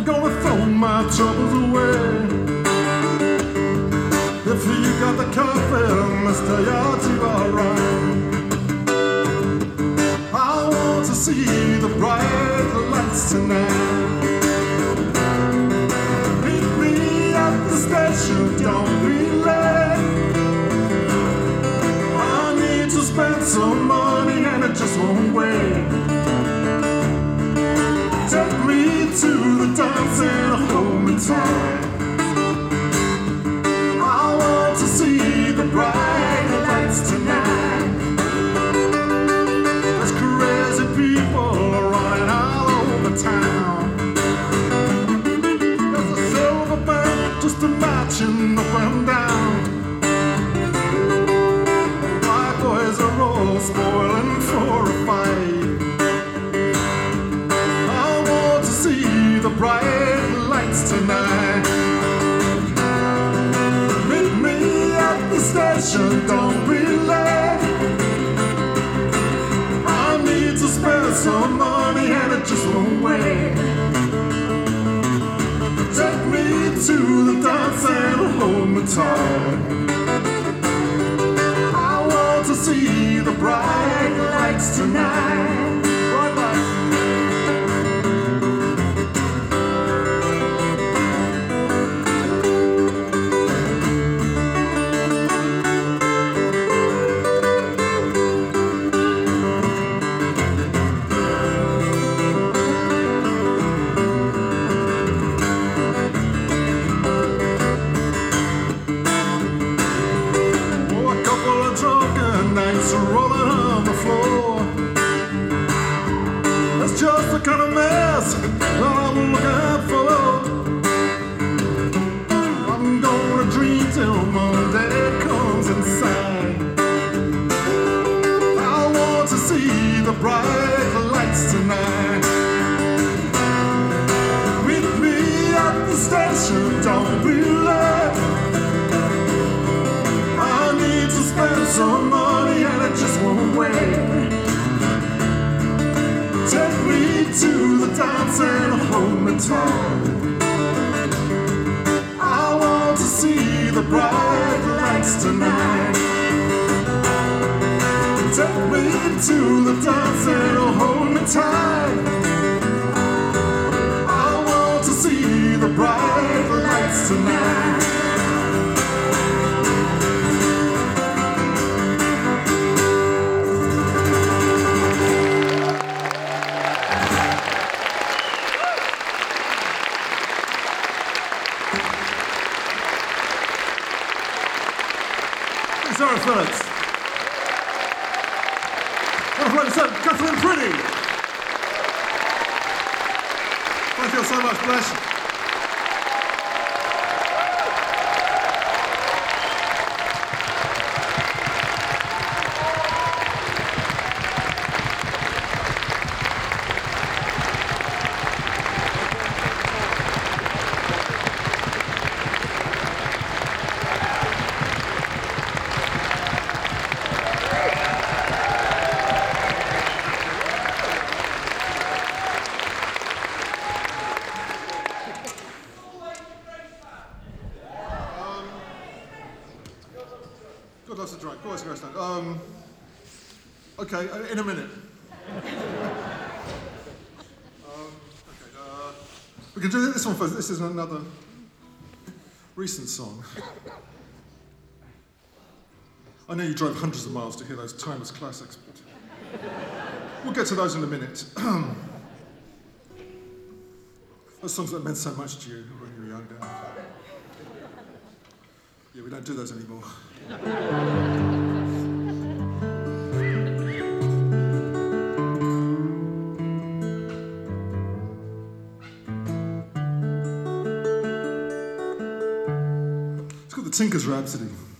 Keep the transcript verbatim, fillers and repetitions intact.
I'm gonna throw my troubles away. If you got the coffee, Mister You're alright. I want to see the bright lights tonight. Meet me at the station, don't be late. I need to spend some money and it just won't wait. Take me to the dance and hold me tight. I want to see the bright lights tonight. There's crazy people running all over town. There's a silver band just a marching up and down. White boys are all spoiling for a fight. The bright lights tonight. Meet me at the station, don't be late. I need to spend some money and it just won't wait. Take me to the dance and hold me tight. I want to see the bright lights tonight. Bright lights. Rolling on the floor. That's just the kind of mess that I'm looking for. I'm gonna dream till Monday comes inside. I want to see the bright lights tonight. Meet me at the station, don't be late. I need to spend some money and it just won't wait. Take me to the dance and hold me tight. I want to see the bright lights tonight. Take me to the dance and hold me tight. I want to see the bright lights tonight. Sarah Phillips. What a pleasure, Catherine Pretty. Thank you so much, bless you. God, that's a drink. Go ahead, go Um, okay, uh, in a minute. um, okay, uh, we can do this one first. This is another recent song. I know you drove hundreds of miles to hear those timeless classics, but we'll get to those in a minute. Those songs that meant so much to you when you were younger. Yeah, we don't do those anymore. It's called the Tinker's Rhapsody.